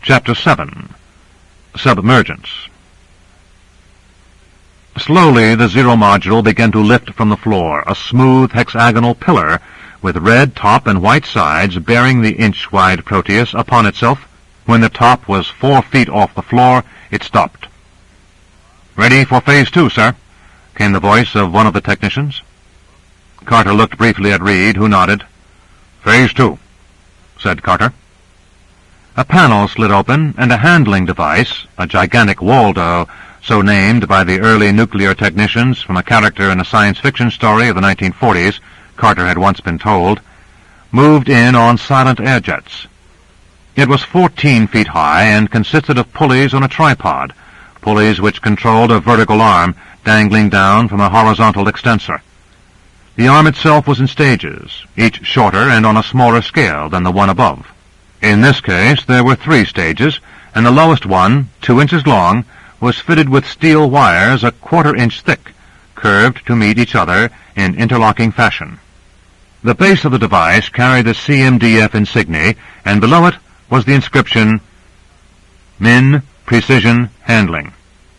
Chapter 7. Submergence. Slowly the Zero module began to lift from the floor, a smooth hexagonal pillar with red top and white sides bearing the inch-wide Proteus upon itself. When the top was 4 feet off the floor, it stopped. "Ready for Phase 2, sir," came the voice of one of the technicians. Carter looked briefly at Reed, who nodded. "Phase 2, said Carter. A panel slid open, and a handling device, a gigantic Waldo, so named by the early nuclear technicians from a character in a science fiction story of the 1940s, Carter had once been told, moved in on silent air jets. It was 14 feet high and consisted of pulleys on a tripod, pulleys which controlled a vertical arm dangling down from a horizontal extensor. The arm itself was in stages, each shorter and on a smaller scale than the one above. In this case there were 3 stages, and the lowest one, 2 inches long, was fitted with steel wires a 1/4 inch thick, curved to meet each other in interlocking fashion. The base of the device carried the CMDF insignia, and below it was the inscription, "Min Precision Handling."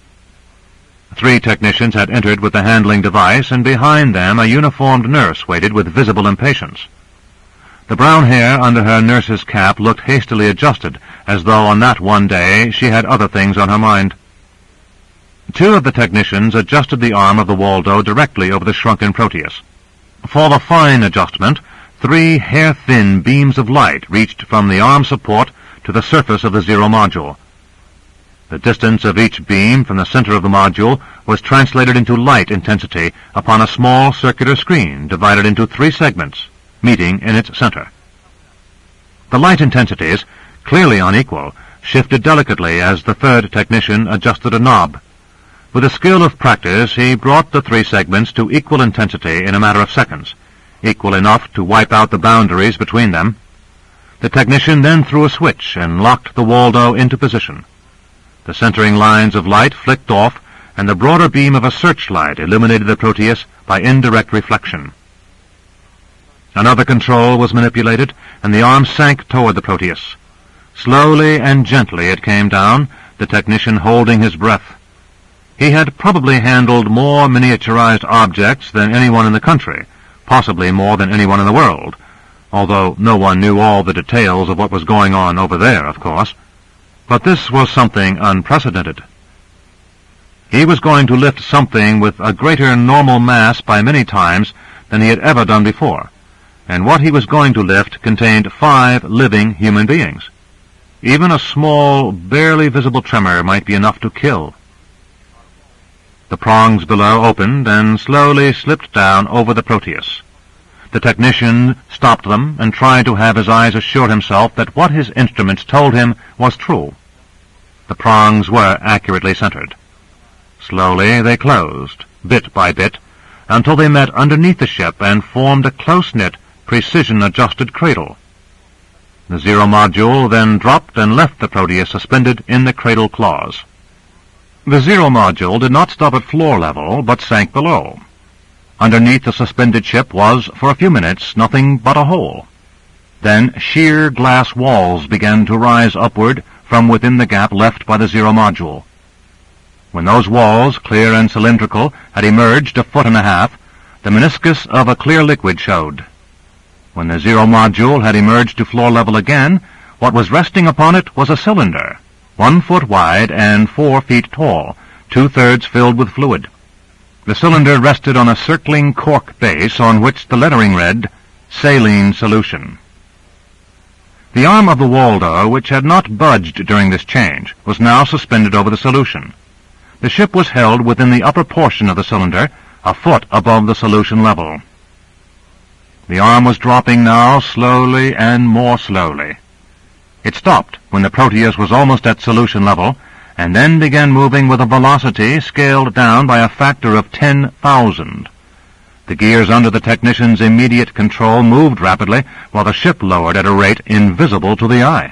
3 technicians had entered with the handling device, and behind them a uniformed nurse waited with visible impatience. The brown hair under her nurse's cap looked hastily adjusted, as though on that one day she had other things on her mind. 2 of the technicians adjusted the arm of the Waldo directly over the shrunken Proteus. For the fine adjustment, 3 hair-thin beams of light reached from the arm support to the surface of the Zero module. The distance of each beam from the center of the module was translated into light intensity upon a small circular screen divided into 3 segments, meeting in its center. The light intensities, clearly unequal, shifted delicately as the 3rd technician adjusted a knob. With the skill of practice, he brought the 3 segments to equal intensity in a matter of seconds, equal enough to wipe out the boundaries between them. The technician then threw a switch and locked the Waldo into position. The centering lines of light flicked off, and the broader beam of a searchlight illuminated the Proteus by indirect reflection. Another control was manipulated, and the arm sank toward the Proteus. Slowly and gently it came down, the technician holding his breath. He had probably handled more miniaturized objects than anyone in the country, possibly more than anyone in the world, although no one knew all the details of what was going on over there, of course. But this was something unprecedented. He was going to lift something with a greater normal mass by many times than he had ever done before, and what he was going to lift contained 5 living human beings. Even a small, barely visible tremor might be enough to kill. The prongs below opened and slowly slipped down over the Proteus. The technician stopped them and tried to have his eyes assure himself that what his instruments told him was true. The prongs were accurately centered. Slowly they closed, bit by bit, until they met underneath the ship and formed a close-knit, precision-adjusted cradle. The Zero module then dropped and left the Proteus suspended in the cradle claws. The Zero module did not stop at floor level, but sank below. Underneath the suspended ship was, for a few minutes, nothing but a hole. Then sheer glass walls began to rise upward from within the gap left by the Zero module. When those walls, clear and cylindrical, had emerged 1.5 feet, the meniscus of a clear liquid showed. When the Zero module had emerged to floor level again, what was resting upon it was a cylinder, 1 foot wide and 4 feet tall, 2/3 filled with fluid. The cylinder rested on a circling cork base on which the lettering read, "Saline Solution." The arm of the Waldo, which had not budged during this change, was now suspended over the solution. The ship was held within the upper portion of the cylinder, a foot above the solution level. The arm was dropping now slowly and more slowly. It stopped when the Proteus was almost at solution level, and then began moving with a velocity scaled down by a factor of 10,000. The gears under the technician's immediate control moved rapidly, while the ship lowered at a rate invisible to the eye.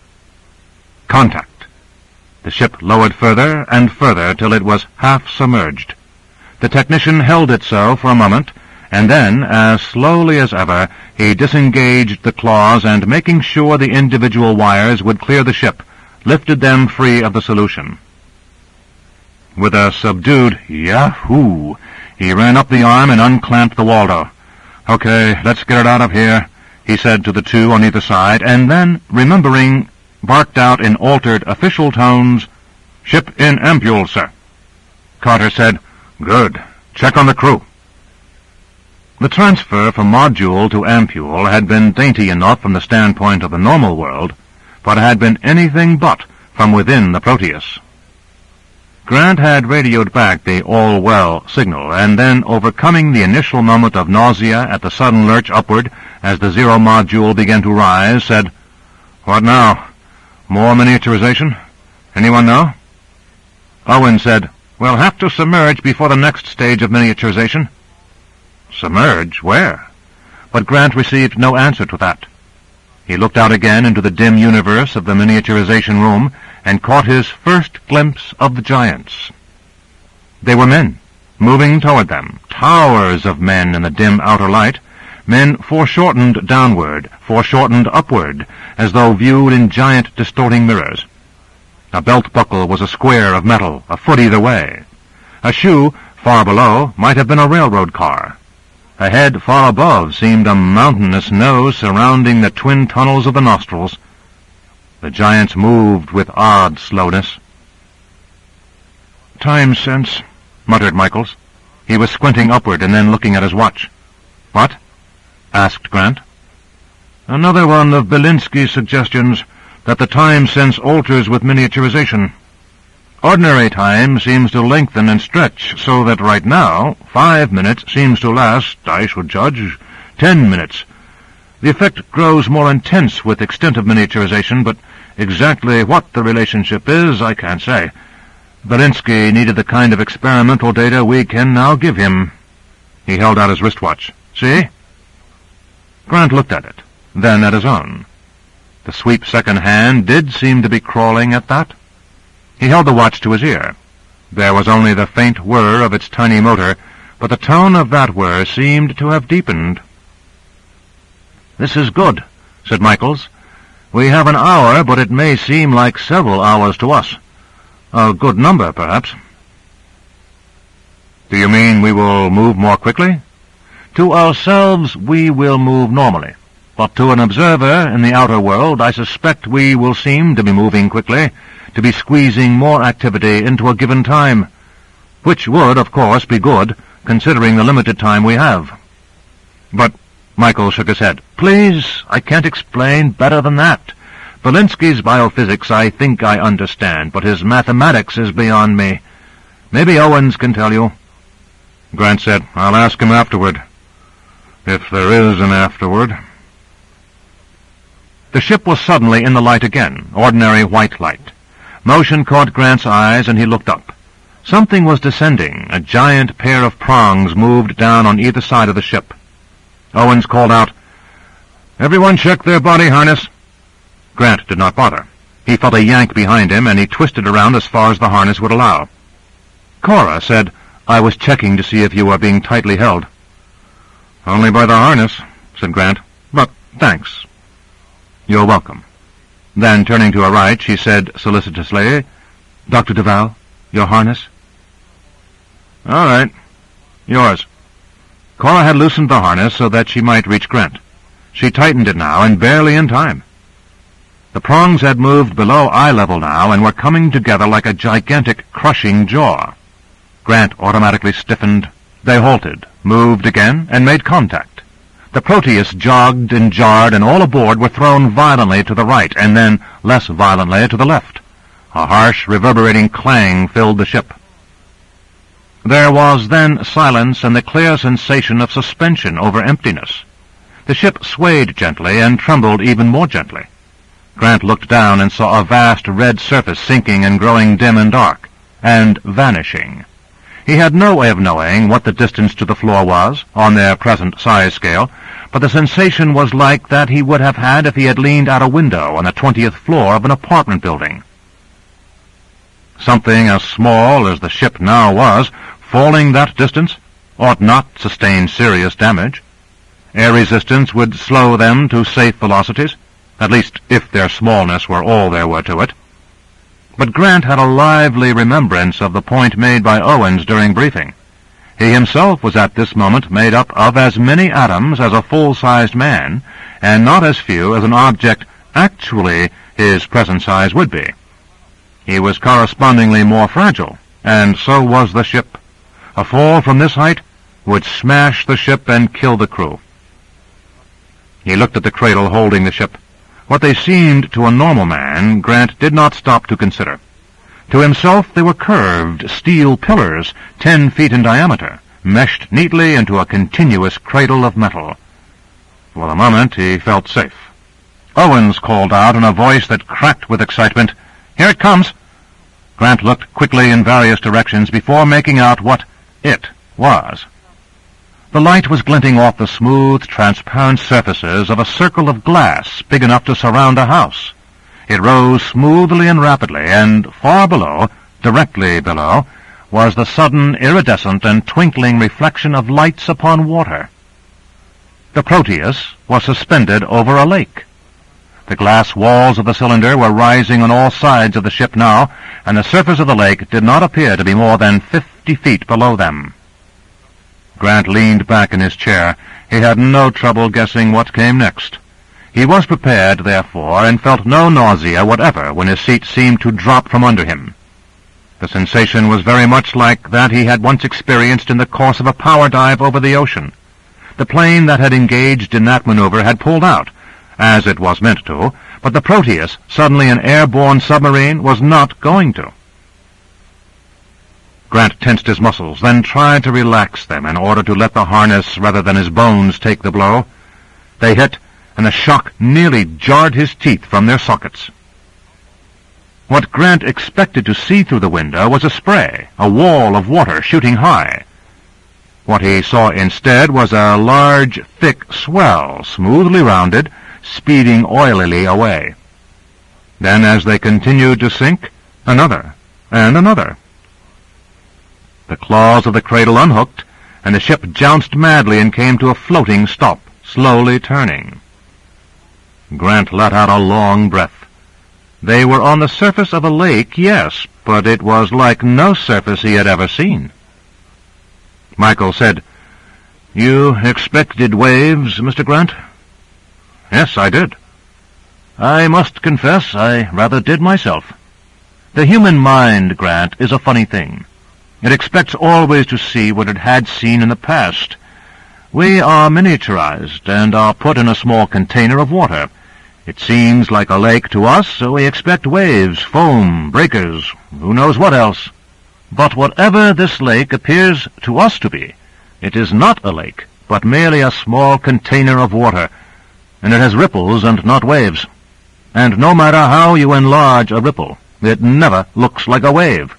Contact. The ship lowered further and further till it was half submerged. The technician held it so for a moment, and then, as slowly as ever, he disengaged the claws and, making sure the individual wires would clear the ship, lifted them free of the solution. With a subdued yahoo, he ran up the arm and unclamped the Waldo. "Okay, let's get it out of here," he said to the two on either side, and then, remembering, barked out in altered official tones, "Ship in ampule, sir." Carter said, "Good. Check on the crew." The transfer from module to ampule had been dainty enough from the standpoint of the normal world, but had been anything but from within the Proteus. Grant had radioed back the all-well signal, and then, overcoming the initial moment of nausea at the sudden lurch upward as the Zero module began to rise, said, "What now? More miniaturization? Anyone know?" Owen said, "We'll have to submerge before the next stage of miniaturization." "Submerge? Where?" But Grant received no answer to that. He looked out again into the dim universe of the miniaturization room and caught his first glimpse of the giants. They were men, moving toward them, towers of men in the dim outer light, men foreshortened downward, foreshortened upward, as though viewed in giant distorting mirrors. A belt buckle was a square of metal, a foot either way. A shoe, far below, might have been a railroad car. A head far above seemed a mountainous nose surrounding the twin tunnels of the nostrils. The giants moved with odd slowness. "Time sense," muttered Michaels. He was squinting upward and then looking at his watch. "What?" asked Grant. "Another one of Belinsky's suggestions that the time sense alters with miniaturization. Ordinary time seems to lengthen and stretch, so that right now 5 minutes seems to last, I should judge, 10 minutes. The effect grows more intense with extent of miniaturization, but exactly what the relationship is, I can't say. Belinsky needed the kind of experimental data we can now give him." He held out his wristwatch. "See?" Grant looked at it, then at his own. The sweep second hand did seem to be crawling at that. He held the watch to his ear. There was only the faint whir of its tiny motor, but the tone of that whir seemed to have deepened. "This is good," said Michaels. "We have an hour, but it may seem like several hours to us. A good number, perhaps." "Do you mean we will move more quickly?" "To ourselves we will move normally, but to an observer in the outer world I suspect we will seem to be moving quickly, to be squeezing more activity into a given time, which would, of course, be good, considering the limited time we have." "But—" Michael shook his head. "Please, I can't explain better than that. Belinsky's biophysics I think I understand, but his mathematics is beyond me. Maybe Owens can tell you." Grant said, "I'll ask him afterward. If there is an afterward." The ship was suddenly in the light again, ordinary white light. Motion caught Grant's eyes, and he looked up. Something was descending. A giant pair of prongs moved down on either side of the ship. Owens called out, "Everyone check their body harness." Grant did not bother. He felt a yank behind him, and he twisted around as far as the harness would allow. Cora said, "I was checking to see if you were being tightly held." "Only by the harness," said Grant. "But thanks." "You're welcome." Then, turning to her right, she said solicitously, "Dr. Duval, your harness?" "All right. Yours." Cora had loosened the harness so that she might reach Grant. She tightened it now, and barely in time. The prongs had moved below eye level now, and were coming together like a gigantic, crushing jaw. Grant automatically stiffened. They halted, moved again, and made contact. The Proteus jogged and jarred, and all aboard were thrown violently to the right, and then less violently to the left. A harsh, reverberating clang filled the ship. There was then silence and the clear sensation of suspension over emptiness. The ship swayed gently and trembled even more gently. Grant looked down and saw a vast red surface sinking and growing dim and dark, and vanishing. He had no way of knowing what the distance to the floor was, on their present size scale, but the sensation was like that he would have had if he had leaned out a window on the 20th floor of an apartment building. Something as small as the ship now was, falling that distance, ought not sustain serious damage. Air resistance would slow them to safe velocities, at least if their smallness were all there were to it. But Grant had a lively remembrance of the point made by Owens during briefing. He himself was at this moment made up of as many atoms as a full-sized man, and not as few as an object actually his present size would be. He was correspondingly more fragile, and so was the ship. A fall from this height would smash the ship and kill the crew. He looked at the cradle holding the ship. What they seemed to a normal man, Grant did not stop to consider. To himself they were curved steel pillars 10 feet in diameter, meshed neatly into a continuous cradle of metal. For the moment he felt safe. Owens called out in a voice that cracked with excitement, "Here it comes!" Grant looked quickly in various directions before making out what it was. The light was glinting off the smooth, transparent surfaces of a circle of glass big enough to surround a house. It rose smoothly and rapidly, and far below, directly below, was the sudden iridescent and twinkling reflection of lights upon water. The Proteus was suspended over a lake. The glass walls of the cylinder were rising on all sides of the ship now, and the surface of the lake did not appear to be more than 50 feet below them. Grant leaned back in his chair. He had no trouble guessing what came next. He was prepared, therefore, and felt no nausea whatever when his seat seemed to drop from under him. The sensation was very much like that he had once experienced in the course of a power dive over the ocean. The plane that had engaged in that maneuver had pulled out, as it was meant to, but the Proteus, suddenly an airborne submarine, was not going to. Grant tensed his muscles, then tried to relax them in order to let the harness rather than his bones take the blow. They hit, and the shock nearly jarred his teeth from their sockets. What Grant expected to see through the window was a spray, a wall of water shooting high. What he saw instead was a large, thick swell, smoothly rounded, speeding oilily away. Then, as they continued to sink, another, and another. The claws of the cradle unhooked, and the ship jounced madly and came to a floating stop, slowly turning. Grant let out a long breath. They were on the surface of a lake, yes, but it was like no surface he had ever seen. Michael said, "You expected waves, Mr. Grant?" "Yes, I did." "I must confess I rather did myself. The human mind, Grant, is a funny thing. It expects always to see what it had seen in the past. We are miniaturized and are put in a small container of water. It seems like a lake to us, so we expect waves, foam, breakers, who knows what else. But whatever this lake appears to us to be, it is not a lake, but merely a small container of water, and it has ripples and not waves. And no matter how you enlarge a ripple, it never looks like a wave."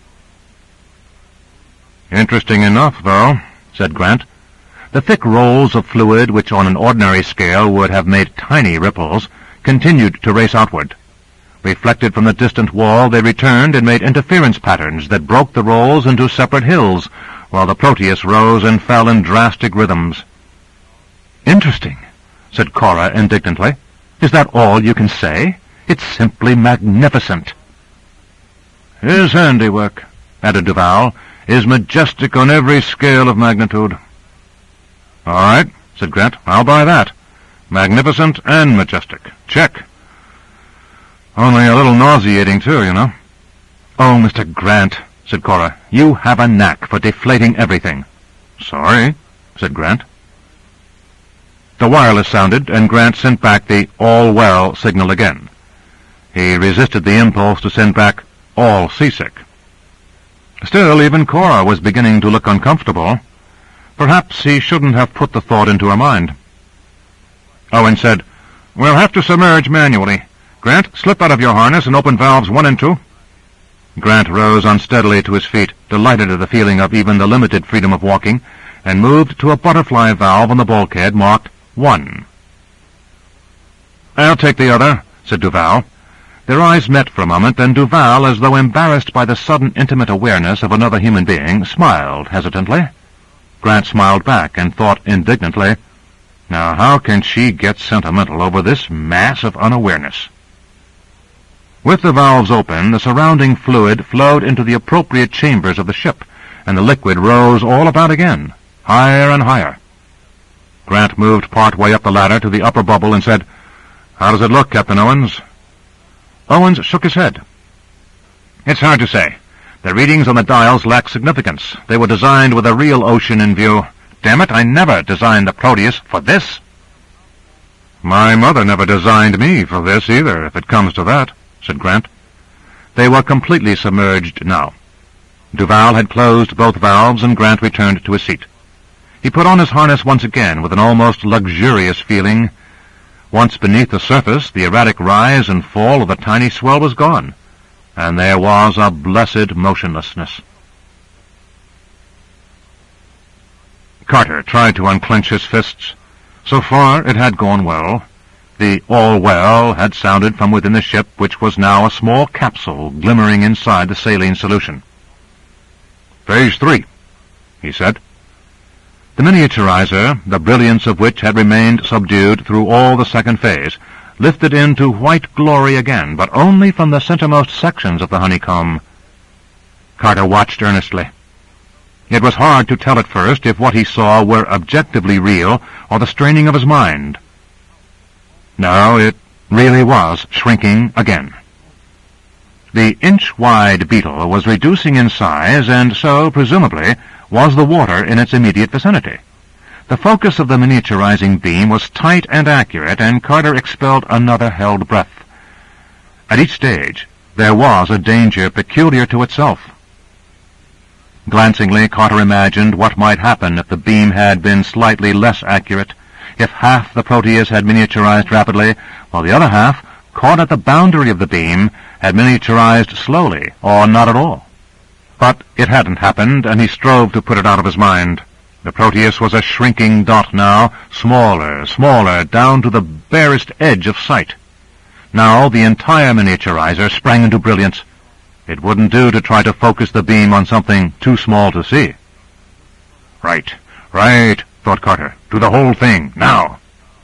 "Interesting enough, though," said Grant. The thick rolls of fluid, which on an ordinary scale would have made tiny ripples, continued to race outward. Reflected from the distant wall, they returned and made interference patterns that broke the rolls into separate hills, while the Proteus rose and fell in drastic rhythms. "Interesting," said Cora indignantly. "Is that all you can say? It's simply magnificent." "His handiwork," added Duval, "is majestic on every scale of magnitude." "All right," said Grant. "I'll buy that. Magnificent and majestic. Check. Only a little nauseating, too, you know." "Oh, Mr. Grant," said Cora, "you have a knack for deflating everything." "Sorry," said Grant. The wireless sounded, and Grant sent back the "all well" signal again. He resisted the impulse to send back "all seasick." Still, even Cora was beginning to look uncomfortable. Perhaps he shouldn't have put the thought into her mind. Owen said, "We'll have to submerge manually. Grant, slip out of your harness and open valves 1 and 2. Grant rose unsteadily to his feet, delighted at the feeling of even the limited freedom of walking, and moved to a butterfly valve on the bulkhead marked 1. "I'll take the other," said Duval. Their eyes met for a moment, then Duval, as though embarrassed by the sudden intimate awareness of another human being, smiled hesitantly. Grant smiled back and thought indignantly, "Now how can she get sentimental over this mass of unawareness?" With the valves open, the surrounding fluid flowed into the appropriate chambers of the ship, and the liquid rose all about again, higher and higher. Grant moved part way up the ladder to the upper bubble and said, "How does it look, Captain Owens?" Owens shook his head. "It's hard to say. The readings on the dials lack significance. They were designed with a real ocean in view. Damn it, I never designed the Proteus for this." "My mother never designed me for this either, if it comes to that," said Grant. They were completely submerged now. Duval had closed both valves, and Grant returned to his seat. He put on his harness once again with an almost luxurious feeling. Once beneath the surface, the erratic rise and fall of the tiny swell was gone, and there was a blessed motionlessness. Carter tried to unclench his fists. So far it had gone well. The "all well" had sounded from within the ship, which was now a small capsule glimmering inside the saline solution. "Phase 3, he said. The miniaturizer, the brilliance of which had remained subdued through all the second phase, lifted into white glory again, but only from the centermost sections of the honeycomb. Carter watched earnestly. It was hard to tell at first if what he saw were objectively real or the straining of his mind. No, it really was shrinking again. The inch-wide beetle was reducing in size, and so, presumably, was the water in its immediate vicinity. The focus of the miniaturizing beam was tight and accurate, and Carter expelled another held breath. At each stage, there was a danger peculiar to itself. Glancingly, Carter imagined what might happen if the beam had been slightly less accurate, if half the Proteus had miniaturized rapidly, while the other half, caught at the boundary of the beam, had miniaturized slowly, or not at all. But it hadn't happened, and he strove to put it out of his mind. The Proteus was a shrinking dot now, smaller, smaller, down to the barest edge of sight. Now the entire miniaturizer sprang into brilliance. It wouldn't do to try to focus the beam on something too small to see. Right, thought Carter. Do the whole thing, now.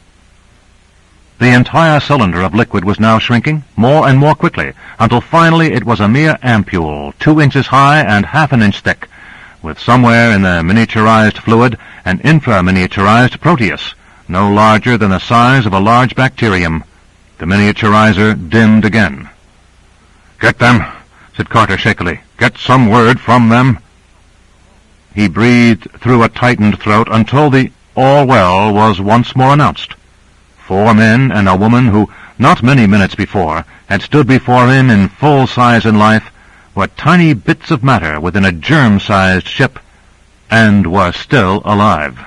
The entire cylinder of liquid was now shrinking, more and more quickly, until finally it was a mere ampule, 2 inches high and half an inch thick, with somewhere in the miniaturized fluid an infra-miniaturized Proteus, no larger than the size of a large bacterium. The miniaturizer dimmed again. "Get them," said Carter shakily. "Get some word from them." He breathed through a tightened throat until the "all well" was once more announced. 4 men and a woman who, not many minutes before, had stood before him in full size in life, were tiny bits of matter within a germ-sized ship, and were still alive.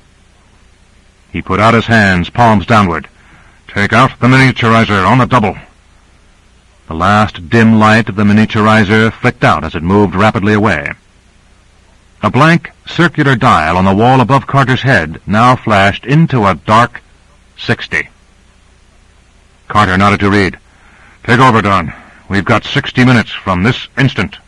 He put out his hands, palms downward. "Take out the miniaturizer on the double." The last dim light of the miniaturizer flicked out as it moved rapidly away. A blank, circular dial on the wall above Carter's head now flashed into a dark 60. Carter nodded to Reed. "Take over, Don. We've got 60 minutes from this instant."